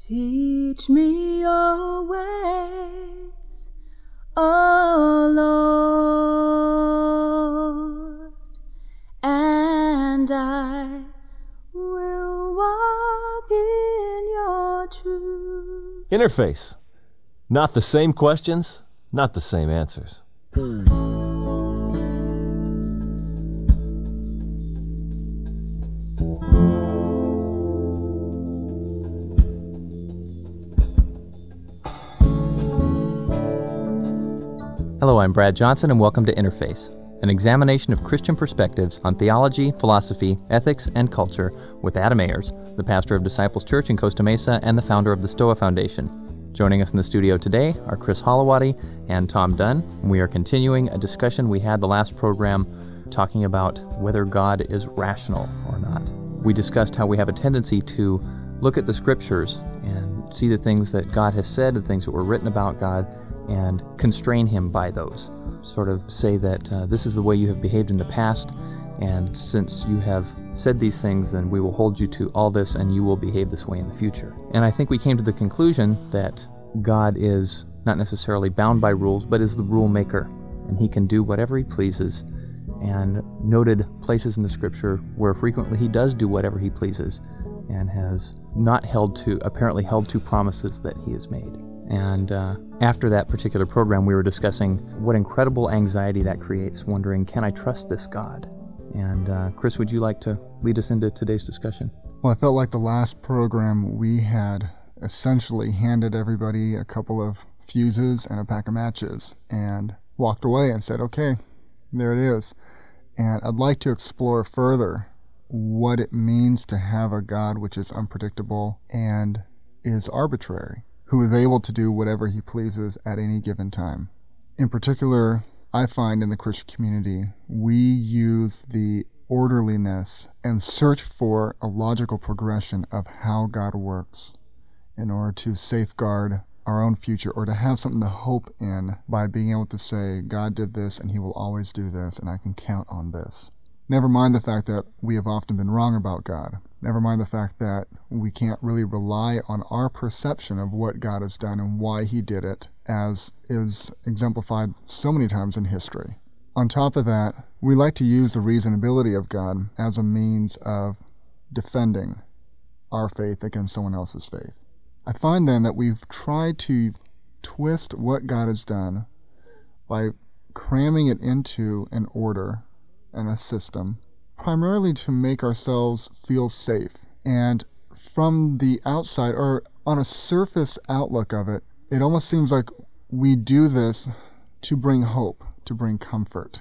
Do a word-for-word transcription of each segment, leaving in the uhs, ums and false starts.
Teach me your ways, O Lord, and I will walk in your truth. Interface. Not the same questions, not the same answers. Hello, I'm Brad Johnson, and welcome to Interface, an examination of Christian perspectives on theology, philosophy, ethics, and culture with Adam Ayers, the pastor of Disciples Church in Costa Mesa and the founder of the Stoa Foundation. Joining us in the studio today are Chris Holowati and Tom Dunn. We are continuing a discussion we had the last program talking about whether God is rational or not. We discussed how we have a tendency to look at the scriptures and see the things that God has said, the things that were written about God, and constrain him by those. Sort of say that uh, this is the way you have behaved in the past, and since you have said these things, then we will hold you to all this and you will behave this way in the future. And I think we came to the conclusion that God is not necessarily bound by rules, but is the rule maker, and he can do whatever he pleases, and noted places in the scripture where frequently he does do whatever he pleases and has not held to, apparently held to promises that he has made. And uh, after that particular program, we were discussing what incredible anxiety that creates, wondering, can I trust this God? And uh, Chris, would you like to lead us into today's discussion? Well, I felt like the last program we had essentially handed everybody a couple of fuses and a pack of matches and walked away and said, okay, there it is. And I'd like to explore further what it means to have a God which is unpredictable and is arbitrary, who is able to do whatever he pleases at any given time. In particular, I find in the Christian community, we use the orderliness and search for a logical progression of how God works in order to safeguard our own future, or to have something to hope in by being able to say, God did this and he will always do this, and I can count on this. Never mind the fact that we have often been wrong about God. Never mind the fact that we can't really rely on our perception of what God has done and why he did it, as is exemplified so many times in history. On top of that, we like to use the reasonability of God as a means of defending our faith against someone else's faith. I find then that we've tried to twist what God has done by cramming it into an order and a system, primarily to make ourselves feel safe. And from the outside, or on a surface outlook of it, it almost seems like we do this to bring hope, to bring comfort,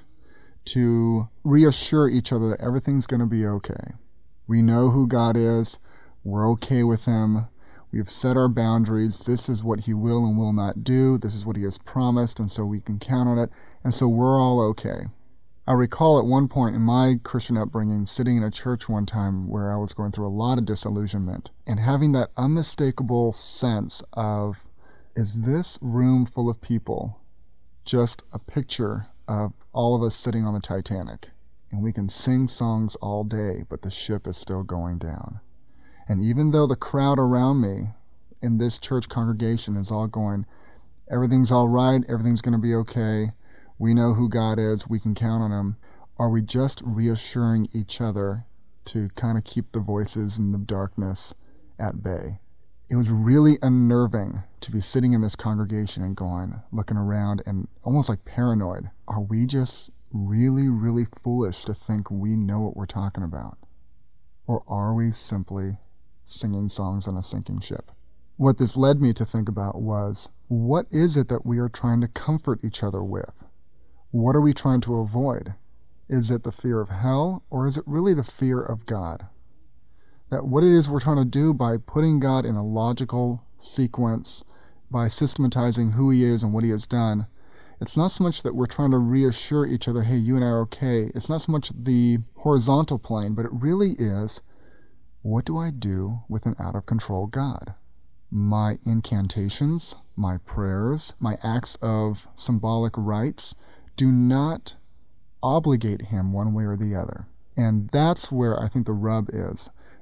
to reassure each other that everything's going to be okay. We know who God is, we're okay with him, we've set our boundaries, this is what he will and will not do, this is what he has promised, and so we can count on it, and so we're all okay. I recall at one point in my Christian upbringing sitting in a church one time where I was going through a lot of disillusionment and having that unmistakable sense of, is this room full of people just a picture of all of us sitting on the Titanic? And we can sing songs all day, but the ship is still going down. And even though the crowd around me in this church congregation is all going, everything's all right, everything's going to be okay, we know who God is, we can count on him, are we just reassuring each other to kind of keep the voices in the darkness at bay? It was really unnerving to be sitting in this congregation and going, looking around and almost like paranoid. Are we just really, really foolish to think we know what we're talking about? Or are we simply singing songs on a sinking ship? What this led me to think about was, what is it that we are trying to comfort each other with? What are we trying to avoid? Is it the fear of hell, or is it really the fear of God? That what it is we're trying to do by putting God in a logical sequence, by systematizing who he is and what he has done, it's not so much that we're trying to reassure each other, hey, you and I are okay. It's not so much the horizontal plane, but it really is, what do I do with an out-of-control God? My incantations, my prayers, my acts of symbolic rites do not obligate him one way or the other. And that's where I think the rub is.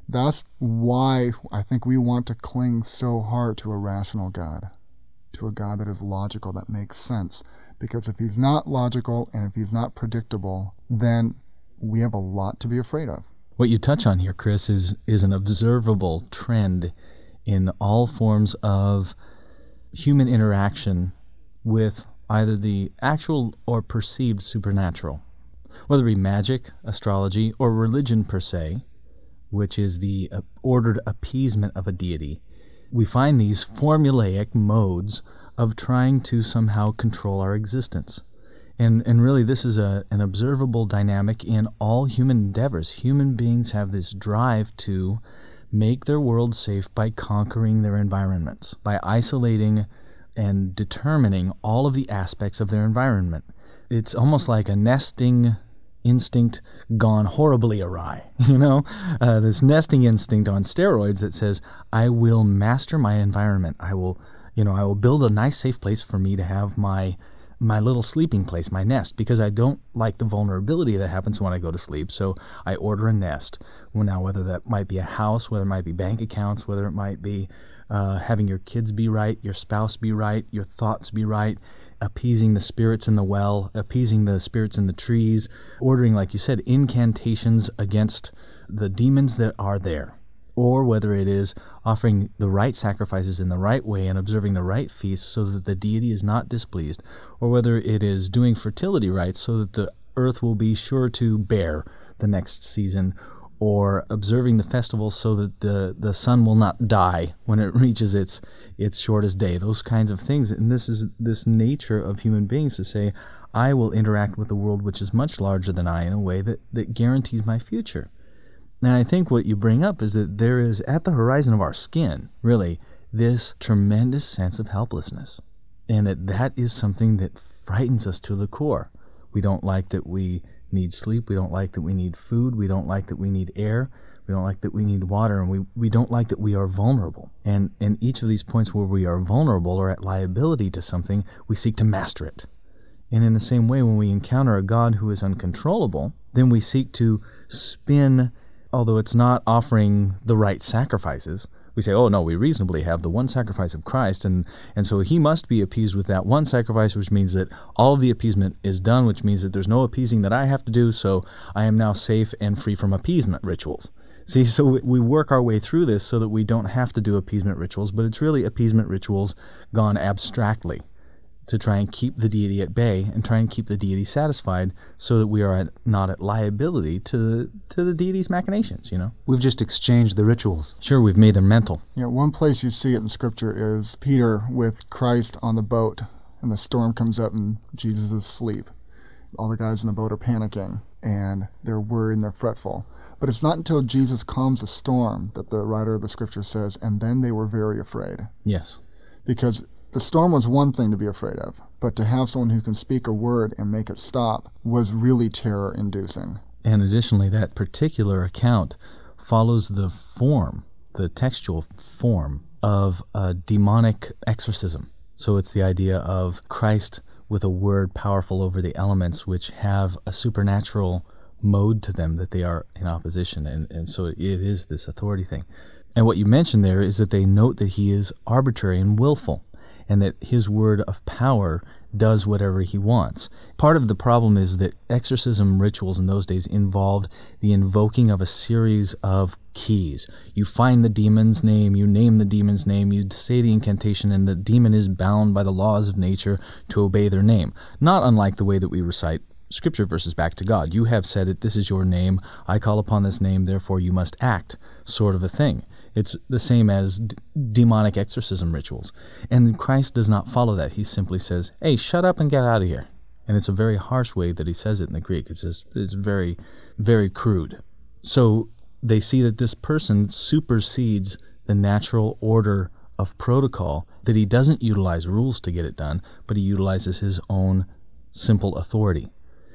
That's why I think we want to cling so hard to a rational God, to a God that is logical, that makes sense. Because if he's not logical and if he's not predictable, then we have a lot to be afraid of. What you touch on here, Chris, is, is an observable trend in all forms of human interaction with either the actual or perceived supernatural. Whether it be magic, astrology, or religion per se, which is the uh, ordered appeasement of a deity, we find these formulaic modes of trying to somehow control our existence. And and really this is a an observable dynamic in all human endeavors. Human beings have this drive to make their world safe by conquering their environments, by isolating and determining all of the aspects of their environment. It's almost like a nesting instinct gone horribly awry, you know? Uh, this nesting instinct on steroids that says, I will master my environment. I will, you know, I will build a nice safe place for me to have my my little sleeping place, my nest, because I don't like the vulnerability that happens when I go to sleep, so I order a nest. Well, now, whether that might be a house, whether it might be bank accounts, whether it might be uh, having your kids be right, your spouse be right, your thoughts be right, appeasing the spirits in the well, appeasing the spirits in the trees, ordering, like you said, incantations against the demons that are there. Or whether it is offering the right sacrifices in the right way and observing the right feasts so that the deity is not displeased, or whether it is doing fertility rites so that the earth will be sure to bear the next season, or observing the festivals so that the, the sun will not die when it reaches its its shortest day, those kinds of things. And this is this nature of human beings to say, I will interact with the world which is much larger than I in a way that, that guarantees my future. And I think what you bring up is that there is, at the horizon of our skin, really, this tremendous sense of helplessness. And that that is something that frightens us to the core. We don't like that we need sleep. We don't like that we need food. We don't like that we need air. We don't like that we need water. And we, we don't like that we are vulnerable. And in each of these points where we are vulnerable or at liability to something, we seek to master it. And in the same way, when we encounter a God who is uncontrollable, then we seek to spin, although it's not offering the right sacrifices. We say, oh no, we reasonably have the one sacrifice of Christ, and, and so he must be appeased with that one sacrifice, which means that all of the appeasement is done, which means that there's no appeasing that I have to do, so I am now safe and free from appeasement rituals. See, so we work our way through this so that we don't have to do appeasement rituals, but it's really appeasement rituals gone abstractly, to try and keep the deity at bay and try and keep the deity satisfied so that we are at, not at liability to the, to the deity's machinations, you know? We've just exchanged the rituals. Sure, we've made them mental. You know, one place you see it in Scripture is Peter with Christ on the boat, and the storm comes up and Jesus is asleep. All the guys in the boat are panicking, and they're worried and they're fretful. But it's not until Jesus calms the storm that the writer of the Scripture says, and then they were very afraid. Yes. Because the storm was one thing to be afraid of, but to have someone who can speak a word and make it stop was really terror-inducing. And additionally, that particular account follows the form, the textual form, of a demonic exorcism. So it's the idea of Christ with a word powerful over the elements which have a supernatural mode to them, that they are in opposition. And, and so it is this authority thing. And what you mentioned there is that they note that he is arbitrary and willful, and that his word of power does whatever he wants. Part of the problem is that exorcism rituals in those days involved the invoking of a series of keys. You find the demon's name, you name the demon's name, you say the incantation, and the demon is bound by the laws of nature to obey their name. Not unlike the way that we recite Scripture verses back to God. You have said it, this is your name, I call upon this name, therefore you must act, sort of a thing. It's the same as d- demonic exorcism rituals. And Christ does not follow that. He simply says, hey, shut up and get out of here. And it's a very harsh way that he says it in the Greek. It's just, it's very, very crude. So they see that this person supersedes the natural order of protocol, that he doesn't utilize rules to get it done, but he utilizes his own simple authority.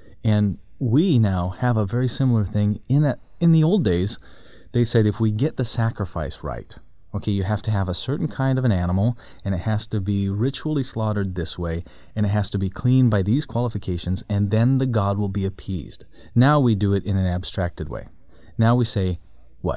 And we now have a very similar thing in that in the old days, they said if we get the sacrifice right, okay, you have to have a certain kind of an animal, and it has to be ritually slaughtered this way, and it has to be clean by these qualifications, and then the god will be appeased. Now we do it in an abstracted way. Now we say, what?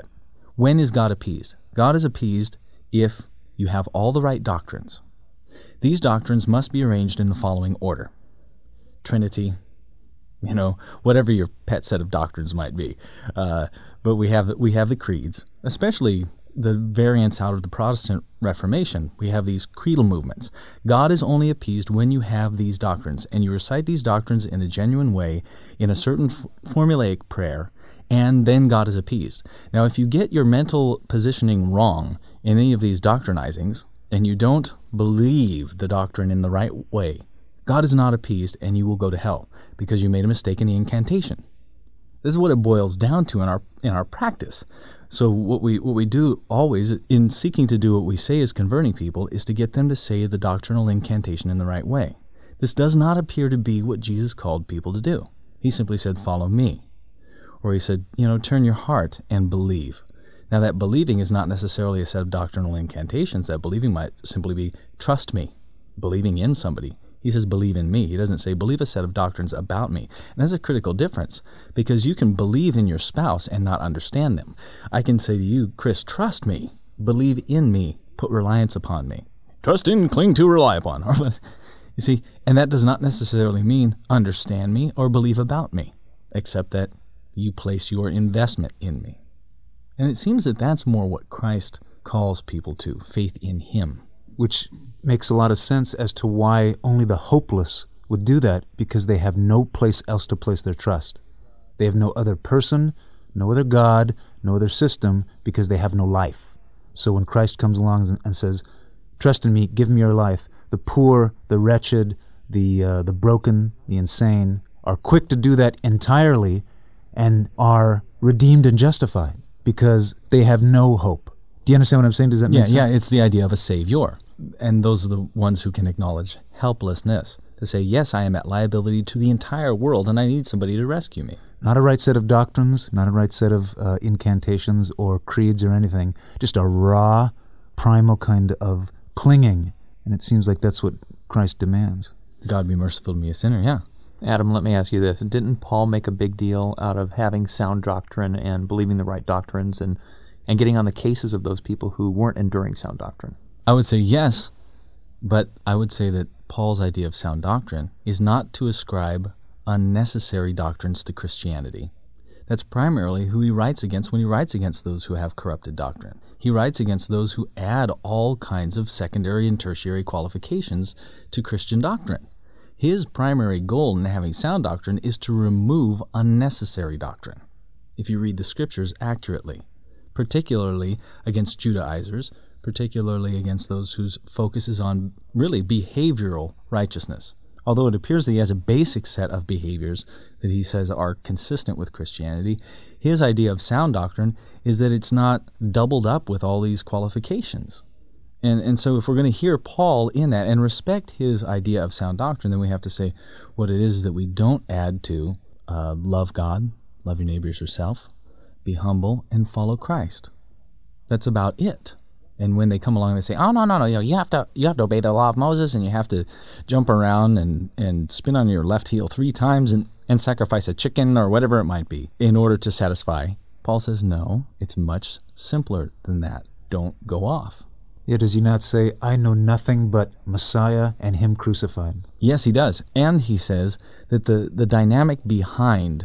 When is God appeased? God is appeased if you have all the right doctrines. These doctrines must be arranged in the following order. Trinity, you know, whatever your pet set of doctrines might be. Uh, but we have we have the creeds, especially the variants out of the Protestant Reformation. We have these creedal movements. God is only appeased when you have these doctrines, and you recite these doctrines in a genuine way, in a certain f- formulaic prayer, and then God is appeased. Now, if you get your mental positioning wrong in any of these doctrinizings, and you don't believe the doctrine in the right way, God is not appeased, and you will go to hell, because you made a mistake in the incantation. This is what it boils down to in our in our practice. So what we what we do always, in seeking to do what we say is converting people, is to get them to say the doctrinal incantation in the right way. This does not appear to be what Jesus called people to do. He simply said, follow me. Or he said, you know, turn your heart and believe. Now that believing is not necessarily a set of doctrinal incantations. That believing might simply be, trust me, believing in somebody. He says, believe in me. He doesn't say, believe a set of doctrines about me. And that's a critical difference, because you can believe in your spouse and not understand them. I can say to you, Chris, trust me, believe in me, put reliance upon me. Trust in, cling to, rely upon. You see, and that does not necessarily mean understand me or believe about me, except that you place your investment in me. And it seems that that's more what Christ calls people to, faith in him. Which makes a lot of sense as to why only the hopeless would do that, because they have no place else to place their trust. They have no other person, no other God, no other system, because they have no life. So when Christ comes along and says, trust in me, give me your life, the poor, the wretched, the uh, the broken, the insane are quick to do that entirely and are redeemed and justified because they have no hope. Do you understand what I'm saying? Does that make yeah, sense? Yeah, it's the idea of a savior. And those are the ones who can acknowledge helplessness, to say, yes, I am at liability to the entire world, and I need somebody to rescue me. Not a right set of doctrines, not a right set of uh, incantations or creeds or anything, just a raw, primal kind of clinging. And it seems like that's what Christ demands. God be merciful to me, a sinner, yeah. Adam, let me ask you this. Didn't Paul make a big deal out of having sound doctrine and believing the right doctrines and, and getting on the cases of those people who weren't enduring sound doctrine? I would say yes, but I would say that Paul's idea of sound doctrine is not to ascribe unnecessary doctrines to Christianity. That's primarily who he writes against when he writes against those who have corrupted doctrine. He writes against those who add all kinds of secondary and tertiary qualifications to Christian doctrine. His primary goal in having sound doctrine is to remove unnecessary doctrine, if you read the Scriptures accurately, particularly against Judaizers, particularly against those whose focus is on really behavioral righteousness. Although it appears that he has a basic set of behaviors that he says are consistent with Christianity, his idea of sound doctrine is that it's not doubled up with all these qualifications. And and so if we're going to hear Paul in that and respect his idea of sound doctrine, then we have to say what it is that we don't add to uh, love God, love your neighbor as yourself, be humble, and follow Christ. That's about it. And when they come along and they say, oh, no, no, no, you know, you have to you have to obey the law of Moses, and you have to jump around and, and spin on your left heel three times and, and sacrifice a chicken or whatever it might be in order to satisfy, Paul says, no, it's much simpler than that. Don't go off. Yeah, does he not say, I know nothing but Messiah and him crucified? Yes, he does. And he says that the, the dynamic behind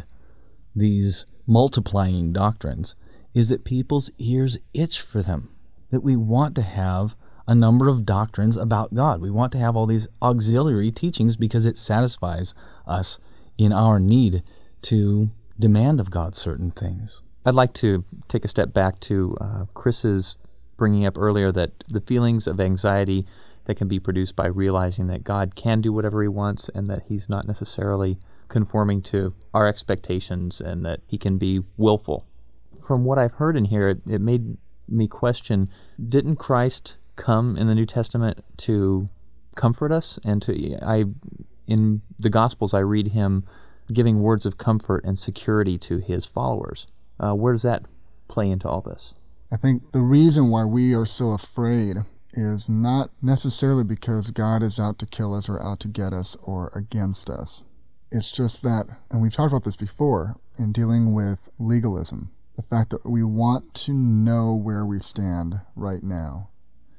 these multiplying doctrines is that people's ears itch for them. That we want to have a number of doctrines about God. We want to have all these auxiliary teachings because it satisfies us in our need to demand of God certain things. I'd like to take a step back to uh, Chris's bringing up earlier that the feelings of anxiety that can be produced by realizing that God can do whatever he wants and that he's not necessarily conforming to our expectations and that he can be willful. From what I've heard in here, it, it made me question, didn't Christ come in the New Testament to comfort us? And to I, in the Gospels, I read him giving words of comfort and security to his followers. Uh, where does that play into all this? I think the reason why we are so afraid is not necessarily because God is out to kill us or out to get us or against us. It's just that, and we've talked about this before, in dealing with legalism, The fact that we want to know where we stand right now.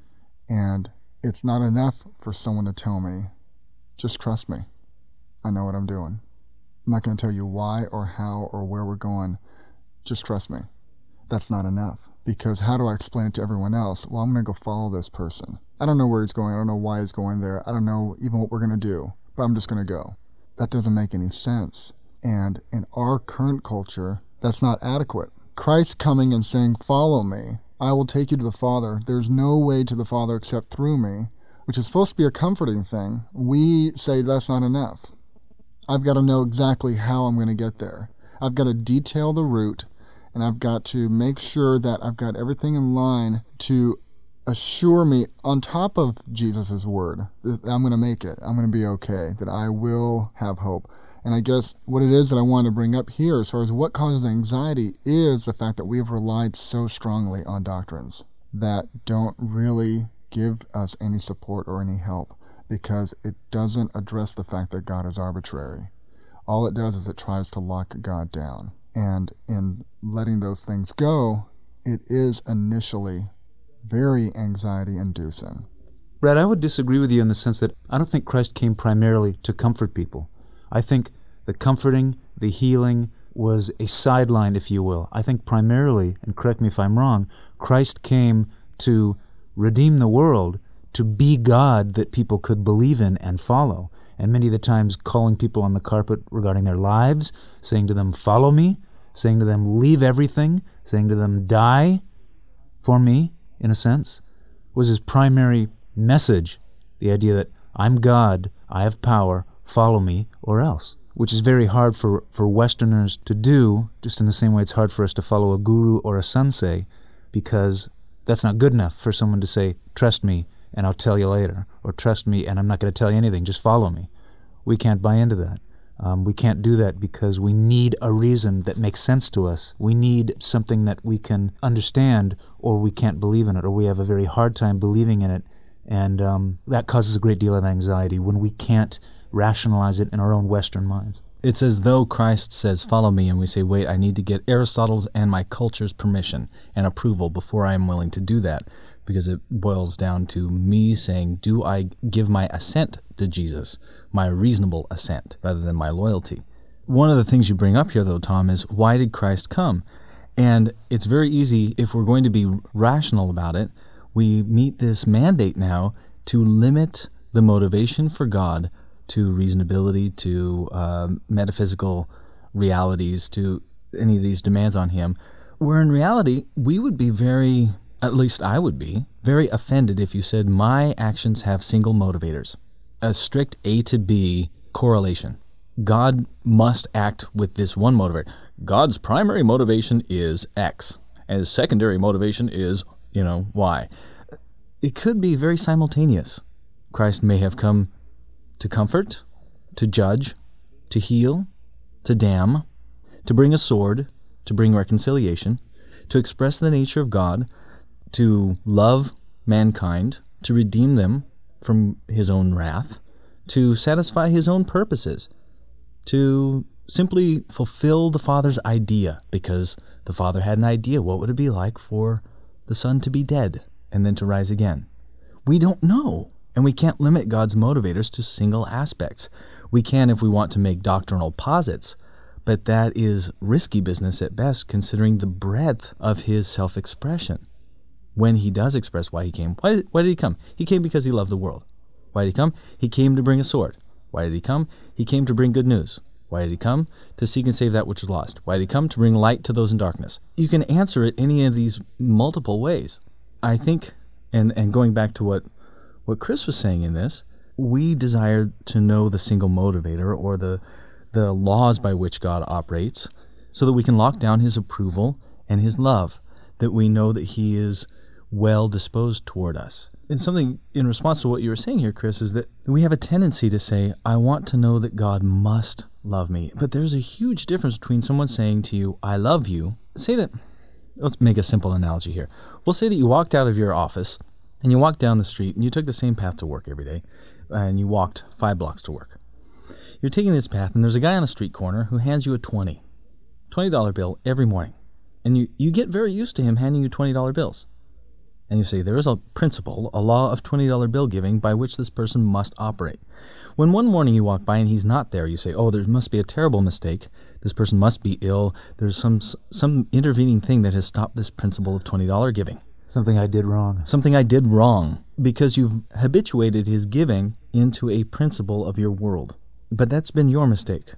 And it's not enough for someone to tell me, just trust me. I know what I'm doing. I'm not going to tell you why or how or where we're going. Just trust me. That's not enough. Because how do I explain it to everyone else? Well, I'm going to go follow this person. I don't know where he's going. I don't know why he's going there. I don't know even what we're going to do. But I'm just going to go. That doesn't make any sense. And in our current culture, that's not adequate. Christ coming and saying, follow me. I will take you to the Father. There's no way to the Father except through me, which is supposed to be a comforting thing. We say that's not enough. I've got to know exactly how I'm going to get there. I've got to detail the route, and I've got to make sure that I've got everything in line to assure me, on top of Jesus' word, that I'm going to make it. I'm going to be okay, that I will have hope. And I guess what it is that I wanted to bring up here as far as what causes anxiety is the fact that we have relied so strongly on doctrines that don't really give us any support or any help, because it doesn't address the fact that God is arbitrary. All it does is it tries to lock God down. And in letting those things go, it is initially very anxiety-inducing. Brad, I would disagree with you in the sense that I don't think Christ came primarily to comfort people. I think the comforting, the healing was a sideline, if you will. I think primarily, and correct me if I'm wrong, Christ came to redeem the world, to be God that people could believe in and follow. And many of the times calling people on the carpet regarding their lives, saying to them, follow me, saying to them, leave everything, saying to them, die for me, in a sense, was his primary message. The idea that I'm God, I have power, follow me or else, which is very hard for, for Westerners to do, just in the same way it's hard for us to follow a guru or a sensei, because that's not good enough for someone to say, trust me and I'll tell you later, or trust me and I'm not going to tell you anything, just follow me. We can't buy into that. Um, we can't do that because we need a reason that makes sense to us. We need something that we can understand, or we can't believe in it, or we have a very hard time believing in it, and um, that causes a great deal of anxiety when we can't rationalize it in our own Western minds. It's as though Christ says, follow me, and we say, wait, I need to get Aristotle's and my culture's permission and approval before I am willing to do that, because it boils down to me saying, do I give my assent to Jesus, my reasonable assent, rather than my loyalty? One of the things you bring up here, though, Tom, is why did Christ come? And it's very easy, if we're going to be rational about it, we meet this mandate now to limit the motivation for God to reasonability, to uh, metaphysical realities, to any of these demands on him, where in reality we would be very, at least I would be, very offended if you said my actions have single motivators, a strict A to B correlation. God must act with this one motivator. God's primary motivation is X, and his secondary motivation is, you know, Y. It could be very simultaneous. Christ may have come to comfort, to judge, to heal, to damn, to bring a sword, to bring reconciliation, to express the nature of God, to love mankind, to redeem them from his own wrath, to satisfy his own purposes, to simply fulfill the Father's idea, because the Father had an idea. What would it be like for the Son to be dead and then to rise again? We don't know. And we can't limit God's motivators to single aspects. We can if we want to make doctrinal posits, but that is risky business at best, considering the breadth of his self-expression. When he does express why he came, why did, why did he come? He came because he loved the world. Why did he come? He came to bring a sword. Why did he come? He came to bring good news. Why did he come? To seek and save that which was lost. Why did he come? To bring light to those in darkness. You can answer it any of these multiple ways. I think, and, and going back to what What Chris was saying in this, we desire to know the single motivator or the the laws by which God operates so that we can lock down his approval and his love, that we know that he is well disposed toward us. And something in response to what you were saying here, Chris, is that we have a tendency to say, I want to know that God must love me. But there's a huge difference between someone saying to you, I love you. Say that, let's make a simple analogy here. We'll say that you walked out of your office and you walked down the street, and you took the same path to work every day, and you walked five blocks to work. You're taking this path, and there's a guy on a street corner who hands you a twenty, twenty dollar bill every morning, And you, you get very used to him handing you twenty dollar bills. And you say, there is a principle, a law of twenty dollar bill giving by which this person must operate. When one morning you walk by and he's not there, you say, oh, there must be a terrible mistake. This person must be ill. There's some some intervening thing that has stopped this principle of twenty dollar giving. Something I did wrong. Something I did wrong, because you've habituated his giving into a principle of your world. But that's been your mistake.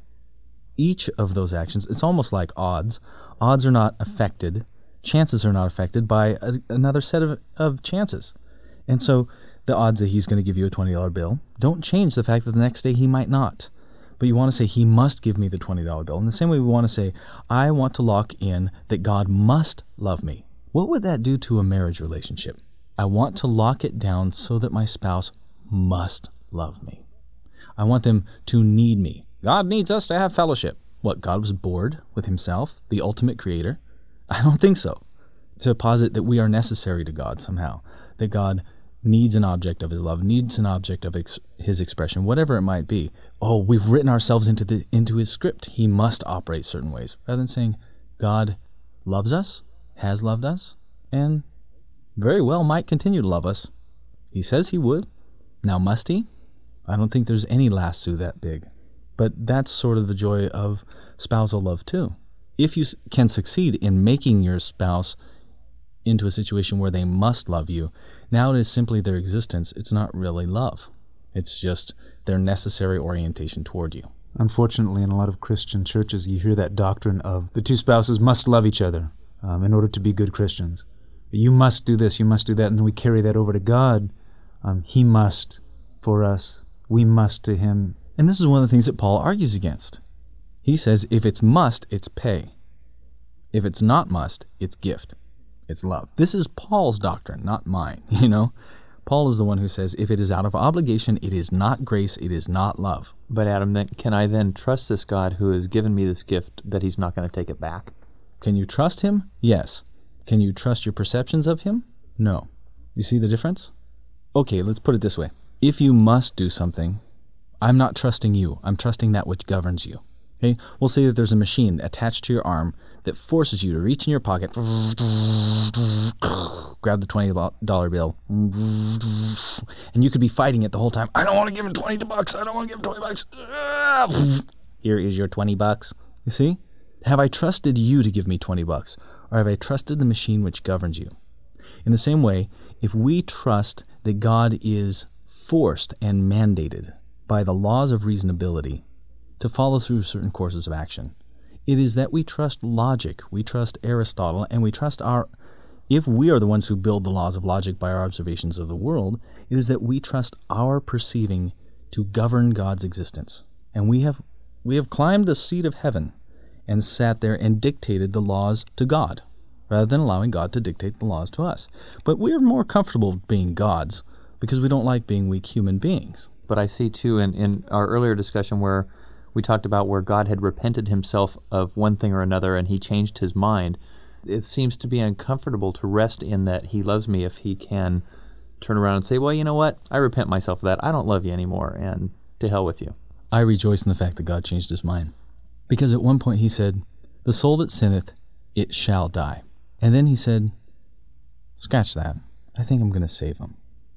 Each of those actions, it's almost like odds. Odds are not affected. Chances are not affected by a, another set of, of chances. And so the odds that he's going to give you a twenty dollar bill don't change the fact that the next day he might not. But you want to say, he must give me the twenty dollar bill. In the same way we want to say, I want to lock in that God must love me. What would that do to a marriage relationship? I want to lock it down so that my spouse must love me. I want them to need me. God needs us to have fellowship. What, God was bored with himself, the ultimate creator? I don't think so. To posit that we are necessary to God somehow, that God needs an object of his love, needs an object of ex- his expression, whatever it might be. Oh, we've written ourselves into the into his script. He must operate certain ways. Rather than saying, God loves us, has loved us, and very well might continue to love us. He says he would. Now must he? I don't think there's any lasso that big. But that's sort of the joy of spousal love too. If you can succeed in making your spouse into a situation where they must love you, now it is simply their existence. It's not really love. It's just their necessary orientation toward you. Unfortunately, in a lot of Christian churches, you hear that doctrine of the two spouses must love each other um, in order to be good Christians. You must do this, you must do that, and then we carry that over to God. Um, he must for us. We must to him. And this is one of the things that Paul argues against. He says, if it's must, it's pay. If it's not must, it's gift. It's love. This is Paul's doctrine, not mine, you know? Paul is the one who says, if it is out of obligation, it is not grace, it is not love. But Adam, then, can I then trust this God who has given me this gift that he's not going to take it back? Can you trust him? Yes. Can you trust your perceptions of him? No. You see the difference? Okay, let's put it this way. If you must do something, I'm not trusting you. I'm trusting that which governs you. Okay? We'll say that there's a machine attached to your arm that forces you to reach in your pocket, grab the twenty dollar bill, and you could be fighting it the whole time. I don't want to give him twenty bucks. I don't want to give him twenty bucks. Here is your twenty bucks. You see? Have I trusted you to give me twenty bucks? Or have I trusted the machine which governs you? In the same way, if we trust that God is forced and mandated by the laws of reasonability to follow through certain courses of action, it is that we trust logic, we trust Aristotle, and we trust our... If we are the ones who build the laws of logic by our observations of the world, it is that we trust our perceiving to govern God's existence. And we have we have climbed the seat of heaven and sat there and dictated the laws to God, rather than allowing God to dictate the laws to us. But we're more comfortable being gods because we don't like being weak human beings. But I see, too, in, in our earlier discussion where we talked about where God had repented himself of one thing or another and he changed his mind, it seems to be uncomfortable to rest in that he loves me if he can turn around and say, well, you know what, I repent myself of that, I don't love you anymore, and to hell with you. I rejoice in the fact that God changed his mind. Because at one point he said, the soul that sinneth, it shall die. And then he said, scratch that, I think I'm going to save him.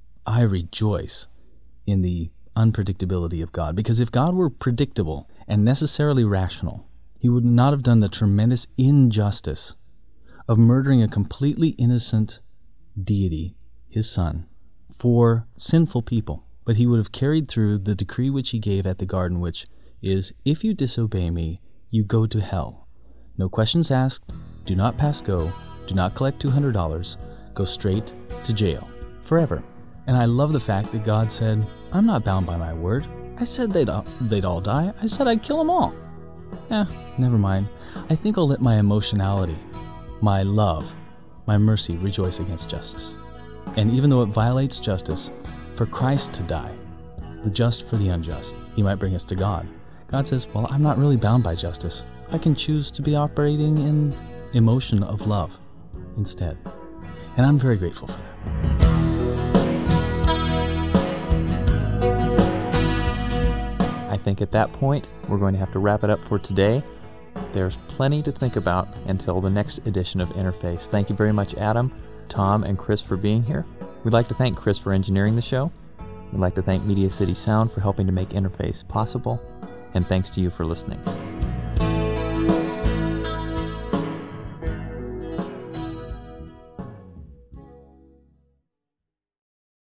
I rejoice in the unpredictability of God, because if God were predictable and necessarily rational, he would not have done the tremendous injustice of murdering a completely innocent deity, his son, for sinful people. But he would have carried through the decree which he gave at the garden, which is, if you disobey me, you go to hell. No questions asked, do not pass go, do not collect two hundred dollars, go straight to jail, forever. And I love the fact that God said, I'm not bound by my word. I said they'd all, they'd all die. I said I'd kill them all. Eh, never mind. I think I'll let my emotionality, my love, my mercy rejoice against justice. And even though it violates justice, for Christ to die, the just for the unjust, he might bring us to God. God says, well, I'm not really bound by justice. I can choose to be operating in emotion of love instead. And I'm very grateful for that. I think at that point, we're going to have to wrap it up for today. there's plenty to think about until the next edition of Interface. Thank you very much, Adam, Tom, and Chris for being here. We'd like to thank Chris for engineering the show. We'd like to thank Media City Sound for helping to make Interface possible. And thanks to you for listening.